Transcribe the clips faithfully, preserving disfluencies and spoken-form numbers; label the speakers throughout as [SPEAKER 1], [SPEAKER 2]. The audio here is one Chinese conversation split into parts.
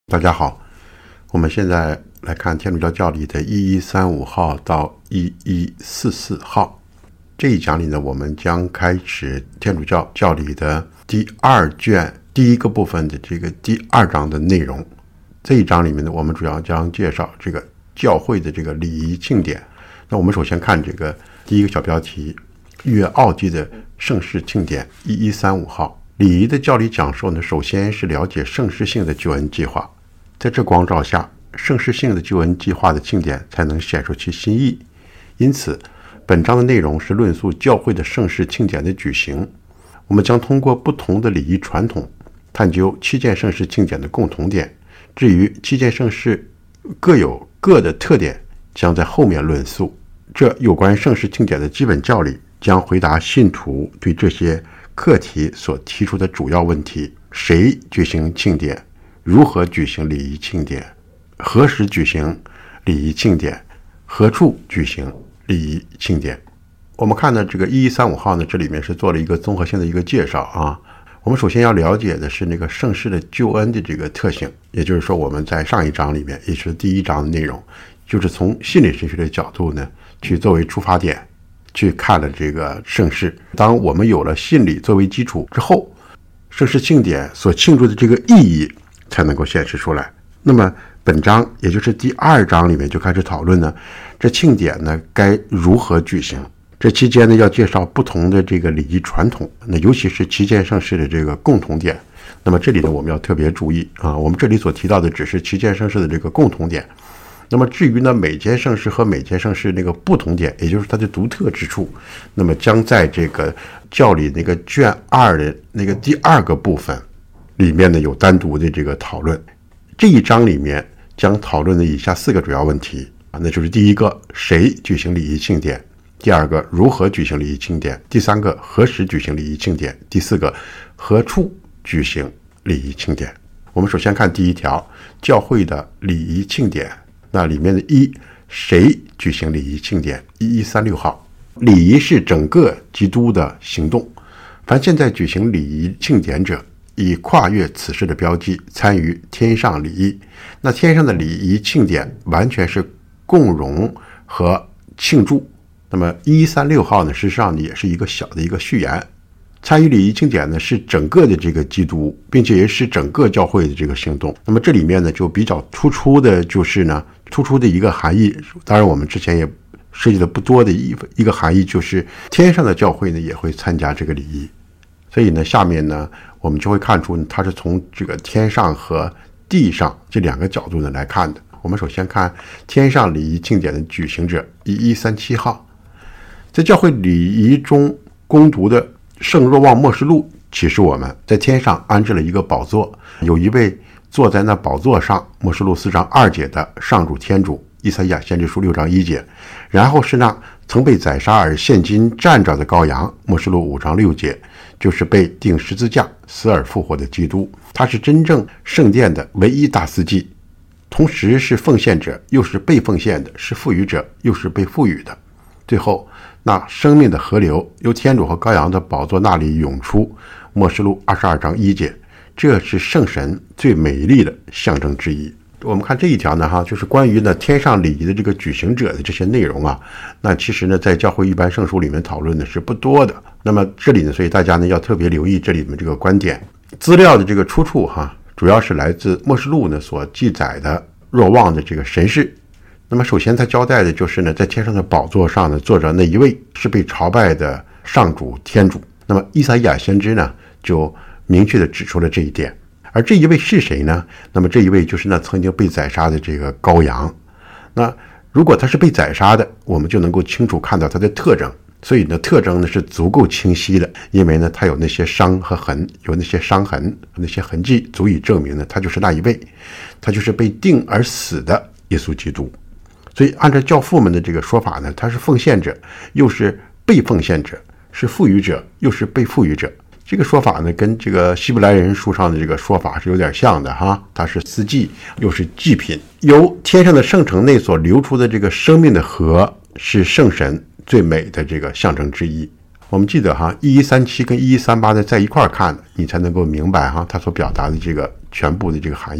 [SPEAKER 1] 大家好，我们现在来看天主教教理的一一三五号到一一四四号。这一讲里呢，我们将开始天主教教理的第二卷第一个部分的这个第二章的内容。这一章里面呢，我们主要将介绍这个教会的这个礼仪庆典。那我们首先看这个第一个小标题：约奥纪的圣事庆典一一三五号。礼仪的教理讲授呢，首先是了解圣事性的救恩计划。在这光照下，圣事性的救恩计划的庆典才能显出其新意。因此，本章的内容是论述教会的圣事庆典的举行。我们将通过不同的礼仪传统，探究七件圣事庆典的共同点。至于七件圣事各有各的特点，将在后面论述。这有关圣事庆典的基本教理，将回答信徒对这些课题所提出的主要问题：谁举行庆典？如何举行礼仪庆典？何时举行礼仪庆典？何处举行礼仪庆典？我们看呢，这个一一三五号呢，这里面是做了一个综合性的一个介绍啊。我们首先要了解的是那个圣事的救恩的这个特性，也就是说我们在上一章里面，也是第一章的内容，就是从心理神学的角度呢，去作为出发点去看了这个圣事。当我们有了信理作为基础之后，圣事庆典所庆祝的这个意义才能够显示出来。那么本章也就是第二章里面就开始讨论呢，这庆典呢该如何举行。这期间呢要介绍不同的这个礼仪传统，那尤其是七件圣事的这个共同点。那么这里呢我们要特别注意啊，我们这里所提到的只是七件圣事的这个共同点。那么至于呢每件圣事和每件圣事那个不同点，也就是它的独特之处，那么将在这个教理那个卷二的那个第二个部分里面呢有单独的这个讨论。这一章里面将讨论的以下四个主要问题啊，那就是第一个，谁举行礼仪庆典；第二个，如何举行礼仪庆典；第三个，何时举行礼仪庆典；第四个，何处举行礼仪庆典。我们首先看第一条，教会的礼仪庆典。那里面的一，谁举行礼仪庆典？一一三六号。礼仪是整个基督的行动，凡现在举行礼仪庆典者，以跨越此事的标记参与天上礼仪。那天上的礼仪庆典完全是共荣和庆祝。那么一一三六号呢，事实上也是一个小的一个序言。参与礼仪庆典呢是整个的这个基督，并且也是整个教会的这个行动。那么这里面呢就比较突出的就是呢突出的一个含义，当然我们之前也涉及的不多的一一个含义，就是天上的教会呢也会参加这个礼仪。所以呢下面呢我们就会看出它是从这个天上和地上这两个角度呢来看的。我们首先看天上礼仪庆典的举行者一一三七号。在教会礼仪中攻读的圣若望默示录启示我们，在天上安置了一个宝座，有一位坐在那宝座上，默示录四章二节的上主天主，以赛亚先知书六章一节。然后是那曾被宰杀而现今站着的羔羊，默示录五章六节，就是被钉十字架死而复活的基督。他是真正圣殿的唯一大司祭，同时是奉献者，又是被奉献的，是赋予者，又是被赋予的。最后那生命的河流由天主和羔羊的宝座那里涌出，默示录二十二章一节，这是圣神最美丽的象征之一。我们看这一条呢哈，就是关于呢天上礼仪的这个举行者的这些内容啊，那其实呢在教会一般圣书里面讨论的是不多的。那么这里呢，所以大家呢要特别留意这里面这个观点。资料的这个出处哈，主要是来自默示录呢所记载的若望的这个神事。那么首先他交代的就是呢，在天上的宝座上呢坐着那一位是被朝拜的上主天主。那么以赛亚先知呢就明确的指出了这一点。而这一位是谁呢？那么这一位就是那曾经被宰杀的这个羔羊。那如果他是被宰杀的，我们就能够清楚看到他的特征。所以呢特征呢是足够清晰的，因为呢他有那些伤和痕，有那些伤痕，那些痕迹足以证明呢他就是那一位，他就是被钉而死的耶稣基督。所以按照教父们的这个说法呢，他是奉献者，又是被奉献者，是赋予者，又是被赋予者。这个说法呢跟这个希伯来人书上的这个说法是有点像的哈，他是司祭又是祭品。由天上的圣城内所流出的这个生命的河是圣神最美的这个象征之一。我们记得哈，一一三七跟一一三八的在一块看，你才能够明白哈，它所表达的这个全部的这个含义。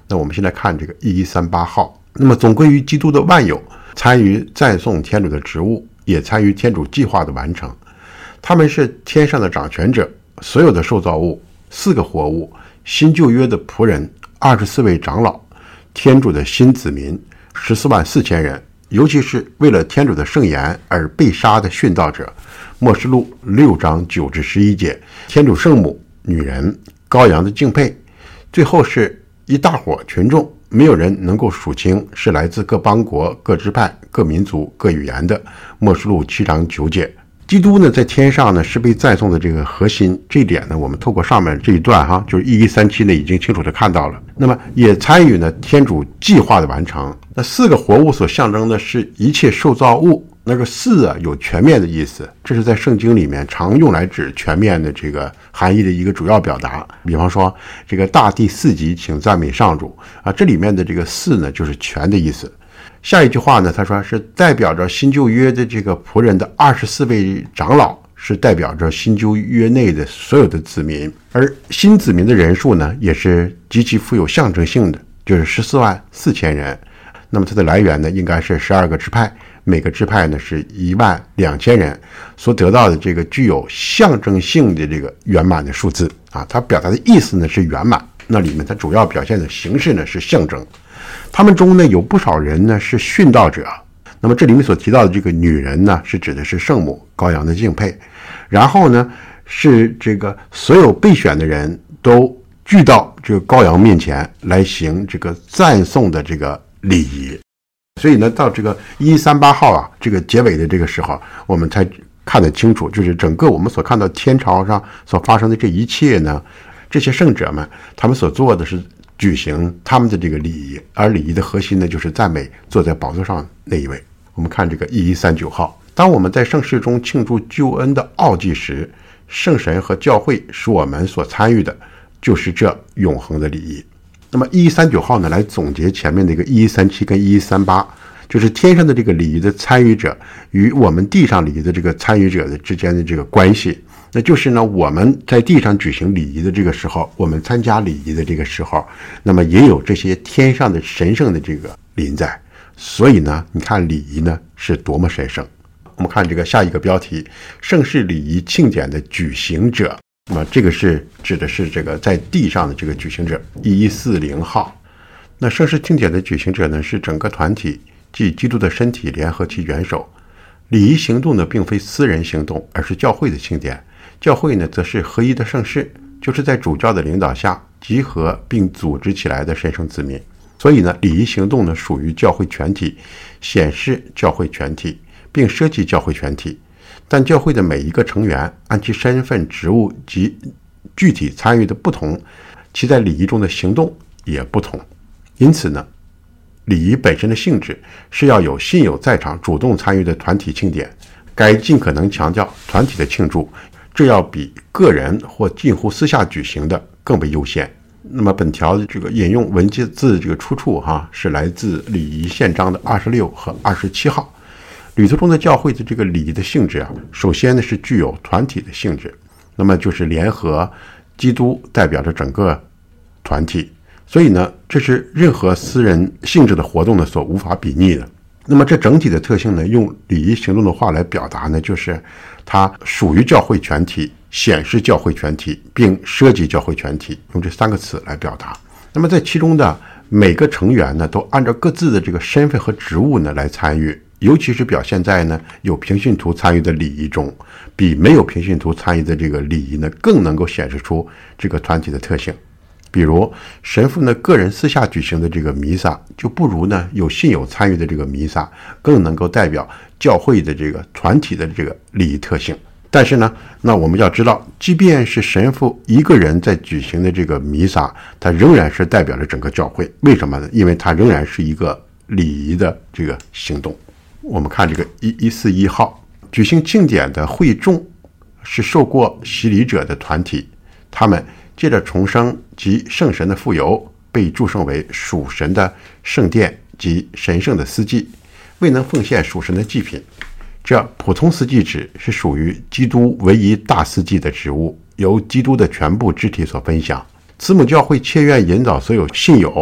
[SPEAKER 1] 那我们现在看这个一一三八号，那么总归于基督的万有，参与赞颂天主的职务，也参与天主计划的完成。他们是天上的掌权者，所有的受造物，四个活物，新旧约的仆人，二十四位长老，天主的新子民，十四万四千人，尤其是为了天主的圣言而被杀的殉道者。默示录六章九至十一节，天主圣母、女人、羔羊的敬佩，最后是一大伙群众，没有人能够数清是来自各邦国、各支派、各民族、各语言的。默示录七章九节。基督呢，在天上呢是被赞颂的这个核心，这一点呢，我们透过上面这一段哈，就是一一三七呢，已经清楚的看到了。那么也参与呢天主计划的完成。那四个活物所象征的是一切受造物，那个四啊有全面的意思，这是在圣经里面常用来指全面的这个含义的一个主要表达。比方说这个大地四极，请赞美上主啊，这里面的这个四呢就是全的意思。下一句话呢，他说是代表着新旧约的这个仆人的二十四位长老，是代表着新旧约内的所有的子民，而新子民的人数呢，也是极其富有象征性的，就是十四万四千人。那么它的来源呢，应该是十二个支派，每个支派呢是一万两千人，所得到的这个具有象征性的这个圆满的数字啊，它表达的意思呢是圆满，那里面它主要表现的形式呢是象征。他们中呢有不少人呢是殉道者，那么这里面所提到的这个女人呢，是指的是圣母、羔羊的敬佩，然后呢是这个所有被选的人都聚到这个羔羊面前来行这个赞颂的这个礼仪。所以呢到这个一一三八号啊，这个结尾的这个时候，我们才看得清楚，就是整个我们所看到天朝上所发生的这一切呢，这些圣者们他们所做的是举行他们的这个礼仪，而礼仪的核心呢，就是赞美坐在宝座上那一位。我们看这个一一三九号，当我们在圣事中庆祝救恩的奥迹时，圣神和教会使我们所参与的就是这永恒的礼仪。那么一一三九号呢，来总结前面的一个一一三七跟一一三八，就是天上的这个礼仪的参与者与我们地上礼仪的这个参与者的之间的这个关系。那就是呢，我们在地上举行礼仪的这个时候，我们参加礼仪的这个时候，那么也有这些天上的神圣的这个临在。所以呢，你看礼仪呢是多么神圣。我们看这个下一个标题，圣事礼仪庆典的举行者。那么这个是指的是这个在地上的这个举行者，一一四零号。那圣事庆典的举行者呢，是整个团体，即基督的身体联合其元首。礼仪行动呢，并非私人行动，而是教会的庆典。教会呢，则是合一的圣事，就是在主教的领导下集合并组织起来的神圣子民。所以呢，礼仪行动呢，属于教会全体，显示教会全体，并涉及教会全体。但教会的每一个成员按其身份、职务及具体参与的不同，其在礼仪中的行动也不同。因此呢，礼仪本身的性质是要有信友在场主动参与的团体庆典，该尽可能强调团体的庆祝，这要比个人或近乎私下举行的更为优先。那么本条的这个引用文字这个出处哈，是来自礼仪宪章的二十六和二十七号。吕特中的教会的这个礼仪的性质啊，首先呢是具有团体的性质，那么就是联合基督代表着整个团体，所以呢，这是任何私人性质的活动呢所无法比拟的。那么这整体的特性呢，用礼仪行动的话来表达呢，就是它属于教会全体，显示教会全体，并涉及教会全体，用这三个词来表达。那么在其中的每个成员呢，都按照各自的这个身份和职务呢来参与，尤其是表现在呢有平信徒参与的礼仪中，比没有平信徒参与的这个礼仪呢，更能够显示出这个团体的特性。比如神父呢个人私下举行的这个弥撒，就不如呢有信友参与的这个弥撒更能够代表教会的这个团体的这个礼仪特性。但是呢，那我们要知道，即便是神父一个人在举行的这个弥撒，它仍然是代表着整个教会。为什么呢？因为它仍然是一个礼仪的这个行动。我们看这个一一四一号，举行庆典的会众是受过洗礼者的团体，他们借着重生及圣神的傅油，被祝圣为属神的圣殿及神圣的司祭，未能奉献属神的祭品。这普通司祭职是属于基督唯一大司祭的职务，由基督的全部肢体所分享。慈母教会切愿引导所有信友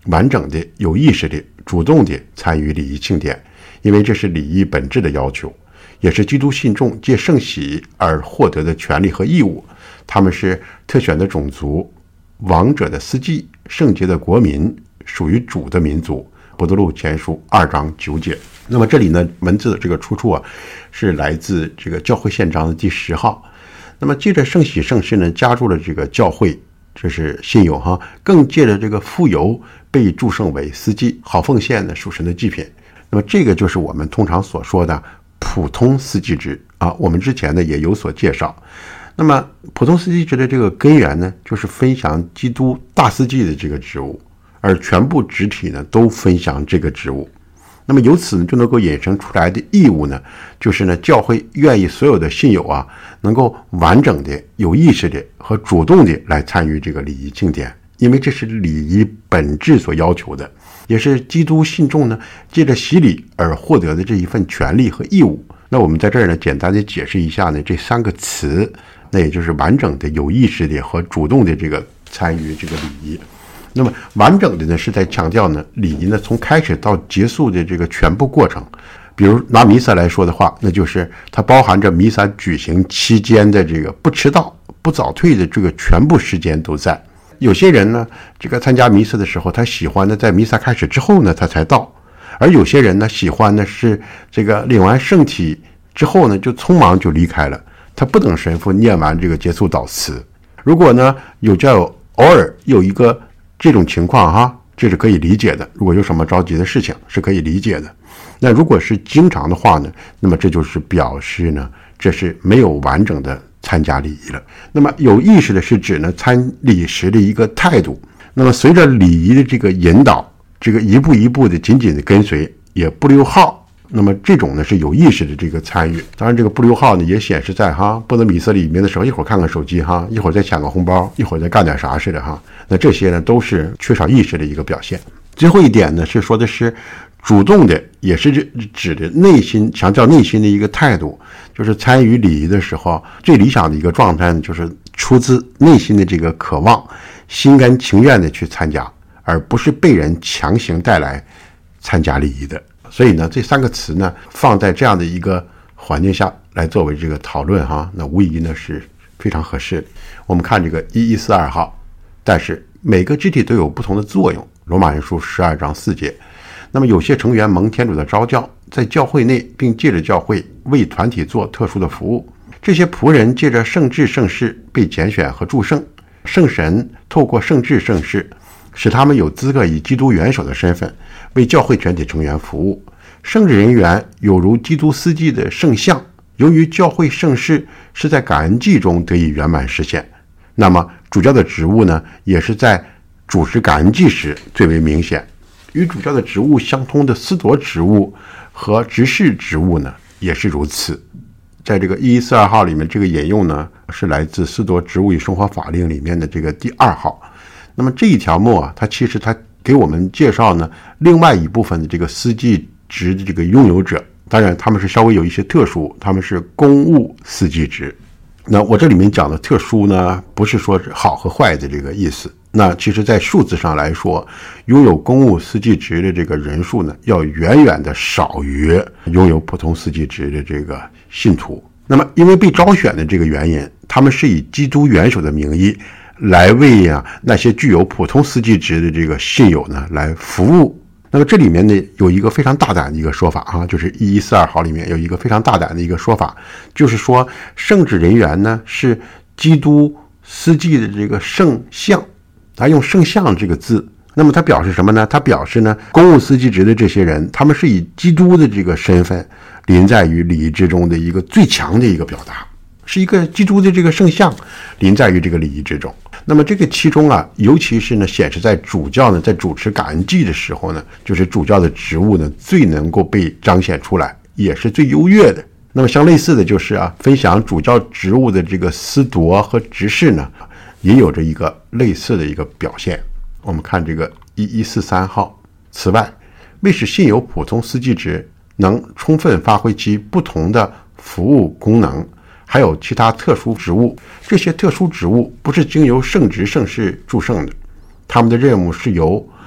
[SPEAKER 1] 完整的、有意识的、主动的参与礼仪庆典，因为这是礼仪本质的要求，也是基督信众借圣洗而获得的权利和义务。他们是特选的种族，王者的司祭，圣洁的国民，属于主的民族。伯多禄前书二章九节。那么这里呢，文字的这个出处啊，是来自这个教会宪章的第十号。那么借着圣洗圣事呢，加入了这个教会，这是信友哈，更借着这个傅油被祝圣为司祭，好奉献呢属神的祭品。那么这个就是我们通常所说的普通司祭职啊，我们之前呢也有所介绍。那么普通司祭职的这个根源呢，就是分享基督大司祭的这个职务，而全部职体呢都分享这个职务。那么由此呢就能够衍生出来的义务呢，就是呢教会愿意所有的信友啊，能够完整的、有意识的和主动的来参与这个礼仪庆典，因为这是礼仪本质所要求的，也是基督信众呢借着洗礼而获得的这一份权利和义务。那我们在这儿呢简单的解释一下呢这三个词，那也就是完整的、有意识的和主动的这个参与这个礼仪。那么完整的呢是在强调呢礼仪呢从开始到结束的这个全部过程。比如拿弥撒来说的话，那就是它包含着弥撒举行期间的这个不迟到、不早退的这个全部时间都在。有些人呢这个参加弥撒的时候，他喜欢呢在弥撒开始之后呢他才到，而有些人呢喜欢呢是这个领完圣体之后呢就匆忙就离开了，他不等神父念完这个结束祷词。如果呢有教友偶尔有一个这种情况哈，这是可以理解的，如果有什么着急的事情是可以理解的。那如果是经常的话呢，那么这就是表示呢这是没有完整的参加礼仪了。那么有意识的是指呢参礼时的一个态度，那么随着礼仪的这个引导，这个一步一步的紧紧的跟随，也不溜号，那么这种呢是有意识的这个参与。当然这个不溜号呢也显示在哈波德米瑟里面的时候，一会儿看看手机哈，一会儿再抢个红包，一会儿再干点啥似的哈，那这些呢都是缺少意识的一个表现。最后一点呢是说的是主动的，也是指的内心，强调内心的一个态度，就是参与礼仪的时候，最理想的一个状态就是出自内心的这个渴望，心甘情愿的去参加，而不是被人强行带来参加礼仪的。所以呢这三个词呢放在这样的一个环境下来作为这个讨论哈，那无疑呢是非常合适的。我们看这个一一四二号，但是每个肢体都有不同的作用，罗马人书十二章四节。那么有些成员蒙天主的召教，在教会内并借着教会为团体做特殊的服务，这些仆人借着圣制圣事被拣选和祝圣，圣神透过圣制圣事使他们有资格以基督元首的身份为教会全体成员服务。圣职人员有如基督司祭的圣像，由于教会圣事是在感恩祭中得以圆满实现，那么主教的职务呢也是在主持感恩祭时最为明显。与主教的职务相通的司铎职务和执事职务呢也是如此。在这个一一四二号里面，这个引用呢是来自司铎职务与生活法令里面的这个第二号。那么这一条目啊，它其实它给我们介绍呢另外一部分的这个司祭职的这个拥有者，当然他们是稍微有一些特殊，他们是公务司祭职。那我这里面讲的特殊呢，不是说好和坏的这个意思。那其实在数字上来说，拥有公务司祭职的这个人数呢，要远远的少于拥有普通司祭职的这个信徒。那么因为被招选的这个原因，他们是以基督元首的名义来为啊那些具有普通司祭职的这个信友呢来服务。那么这里面呢有一个非常大胆的一个说法啊，就是一一四二号里面有一个非常大胆的一个说法，就是说圣职人员呢是基督司祭的这个圣像，他用圣像这个字，那么他表示什么呢？他表示呢公务司祭职的这些人，他们是以基督的这个身份临在于礼仪之中的一个最强的一个表达，是一个基督的这个圣像临在于这个礼仪之中。那么这个其中啊，尤其是呢显示在主教呢在主持感恩祭的时候呢，就是主教的职务呢最能够被彰显出来，也是最优越的。那么相类似的就是啊，分享主教职务的这个司铎和执事呢，也有着一个类似的一个表现。我们看这个一一四三号。此外，为使信友普通司祭职能充分发挥其不同的服务功能，还有其他特殊职务。这些特殊职务不是经由圣职圣事祝圣的，他们的任务是由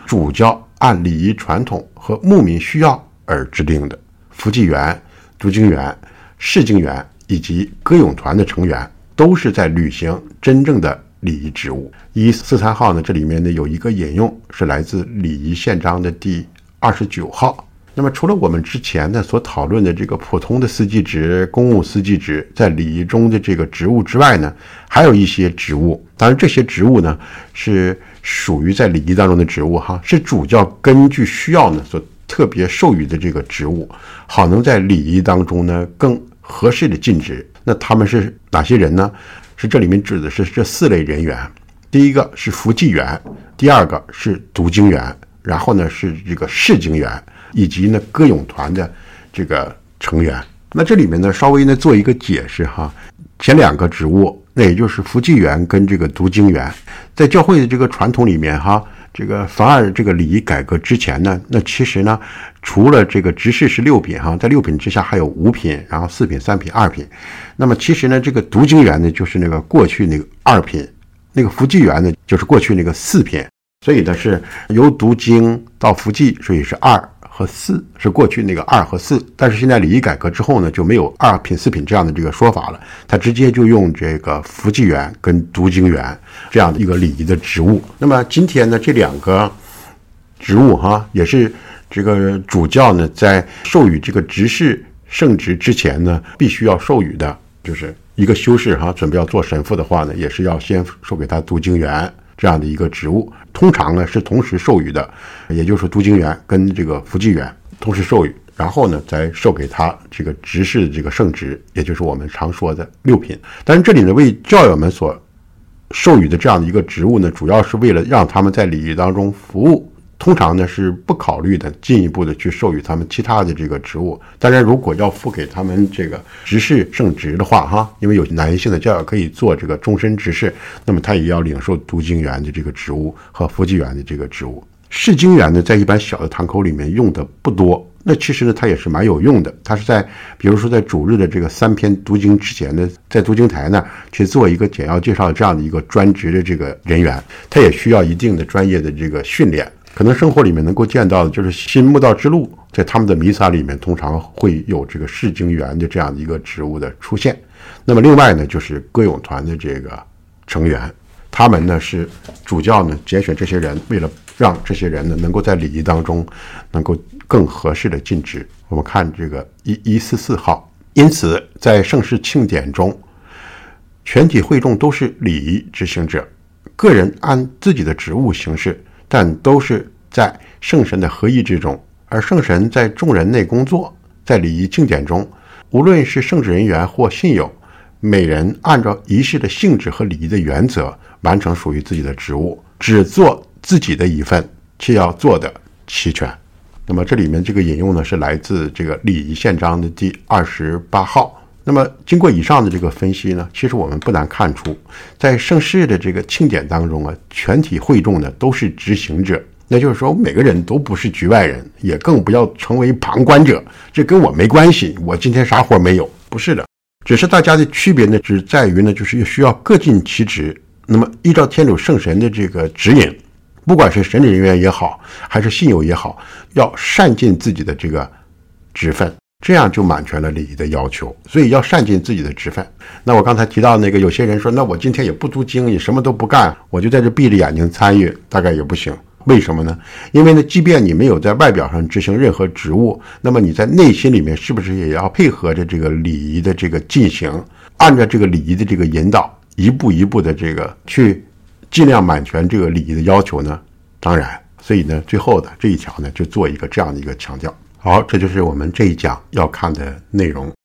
[SPEAKER 1] 主教按礼仪传统和牧民需要而制定的。福祭员、读经员、释经员以及歌咏团的成员都是在履行真正的礼仪职务。一一四三号呢，这里面呢有一个引用是来自礼仪宪章的第二十九号。那么除了我们之前呢所讨论的这个普通的司祭职、公务司祭职在礼仪中的这个职务之外呢，还有一些职务。当然这些职务呢是属于在礼仪当中的职务哈，是主教根据需要呢所特别授予的这个职务，好能在礼仪当中呢更合适的尽职。那他们是哪些人呢？是这里面指的是这四类人员。第一个是福祭员，第二个是读经员，然后呢是这个释经员，以及呢歌咏团的这个成员。那这里面呢稍微呢做一个解释哈，前两个职务，那也就是福祭员跟这个读经员，在教会的这个传统里面哈，这个凡尔这个礼仪改革之前呢，那其实呢除了这个执事是六品哈，在六品之下还有五品，然后四品、三品、二品。那么其实呢这个读经员呢就是那个过去那个二品，那个福祭员呢就是过去那个四品。所以呢是由读经到福祭，所以是二和四，是过去那个二和四。但是现在礼仪改革之后呢，就没有二品四品这样的这个说法了，他直接就用这个福祭员跟读经员这样的一个礼仪的职务。那么今天呢这两个职务哈，也是这个主教呢在授予这个执事圣职之前呢必须要授予的，就是一个修士哈准备要做神父的话呢，也是要先授给他读经员这样的一个职务。通常呢是同时授予的，也就是读经员跟这个福祭员同时授予，然后呢再授给他这个执事的这个圣职，也就是我们常说的六品。但是这里呢为教友们所授予的这样的一个职务呢，主要是为了让他们在礼仪当中服务，通常呢是不考虑的进一步的去授予他们其他的这个职务。当然如果要付给他们这个执事圣职的话哈，因为有男性的教友可以做这个终身执事，那么他也要领受读经员的这个职务和福祭员的这个职务。释经员呢在一般小的堂口里面用的不多，那其实呢它也是蛮有用的。它是在比如说在主日的这个三篇读经之前呢，在读经台呢去做一个简要介绍的这样的一个专职的这个人员，他也需要一定的专业的这个训练。可能生活里面能够见到的就是新慕道之路，在他们的弥撒里面通常会有这个释经员的这样的一个职务的出现。那么另外呢就是歌咏团的这个成员，他们呢是主教呢拣选这些人，为了让这些人呢能够在礼仪当中能够更合适的尽职。我们看这个一一四四号，因此在圣事庆典中，全体会众都是礼仪执行者，个人按自己的职务行事，但都是在圣神的合一之中，而圣神在众人内工作。在礼仪庆典中，无论是圣职人员或信友，每人按照仪式的性质和礼仪的原则完成属于自己的职务，只做自己的一份，且要做得齐全。那么这里面这个引用呢是来自这个礼仪宪章的第二十八号。那么经过以上的这个分析呢，其实我们不难看出，在圣事的这个庆典当中啊，全体会众呢都是执行者，那就是说每个人都不是局外人，也更不要成为旁观者，这跟我没关系，我今天啥活没有，不是的。只是大家的区别呢只在于呢就是需要各尽其职。那么依照天主圣神的这个指引，不管是神职人员也好，还是信友也好，要善尽自己的这个职分，这样就满全了礼仪的要求。所以要善尽自己的职分。那我刚才提到那个有些人说，那我今天也不读经，也什么都不干，我就在这闭着眼睛参与，大概也不行。为什么呢？因为呢即便你没有在外表上执行任何职务，那么你在内心里面是不是也要配合着这个礼仪的这个进行，按照这个礼仪的这个引导，一步一步的这个去尽量满全这个礼仪的要求呢？当然，所以呢最后的这一条呢就做一个这样的一个强调。好，这就是我们这一讲要看的内容。